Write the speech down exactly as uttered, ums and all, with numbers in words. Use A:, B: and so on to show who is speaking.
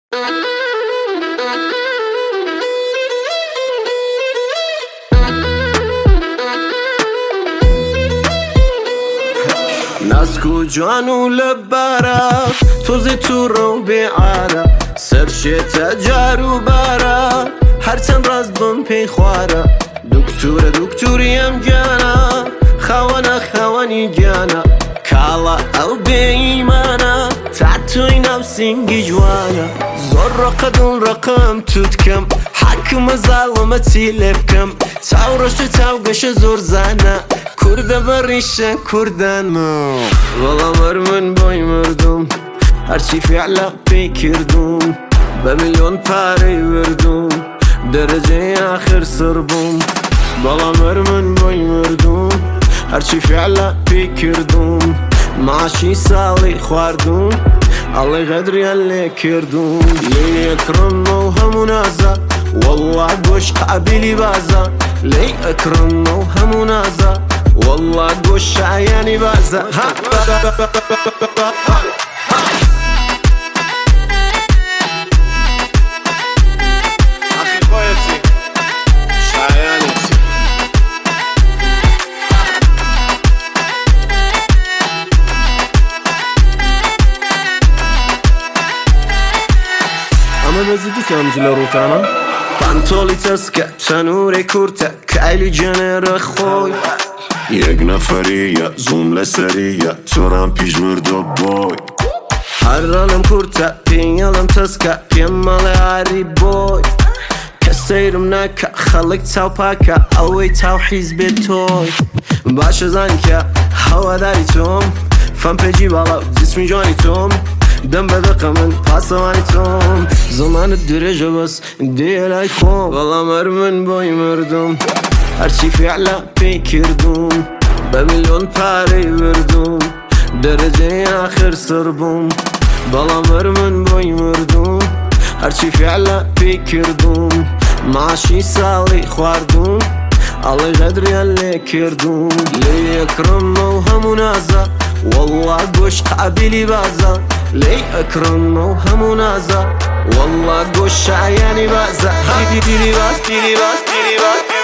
A: ناسكو جوانو لبارا توزي تورو بعارا سرشيتا جارو بارا هرچند راز بم پی خوارا دکتورا دکتوری ام گانا خوانا خوانی گانا کالا او بإيمانا تعتوي نفسي جوانا زور رقدون رقم تتكم حكم ظالمتي لبكم تاورش تاوقش زور زانا كرد بريشة كردانا والله مرمن باي مردم هرچی فعلا بكردم بمليون پاري وردم درجة آخر سربم والله مرمن باي مردم هرچی فعلا بكردم معاشي سالي خواردم الله غدري اللي كردم لي اكرم وهم نازا والله قوش قابلي بازا لي اكرم وهم نازا والله قوش عياني بازا أما بزيدي تامجل روتانا پانتولی تسکه تنوری کورته کایلی جنر خوی
B: یک نفریه زوم لسریه تورم پیش مردو بوی
A: هرانم کورته پینالم تسکه پیمال عری بوی کسیرم نکه خلق تاو پاکه اوی تاو حیزب توی باشه زن که هوا داری توم فن پیجی بالا جسمی جانی توم دم بدقه من پاسوانی توم زمان درجه بس دیلای خوم والله مرمن بای مردم هرچی فعلا بکردم بمليون پاری وردم درجه آخر سربم والله مرمن بای مردم هرچی فعلا بکردم معاشي سالي خواردم الله غدري اللي كردم لي اكرم وهم نازا والله قوش قابلي بازا لي اكرم وهم نازا والله قوش عياني بازا ديري باز ديري باز ديري باز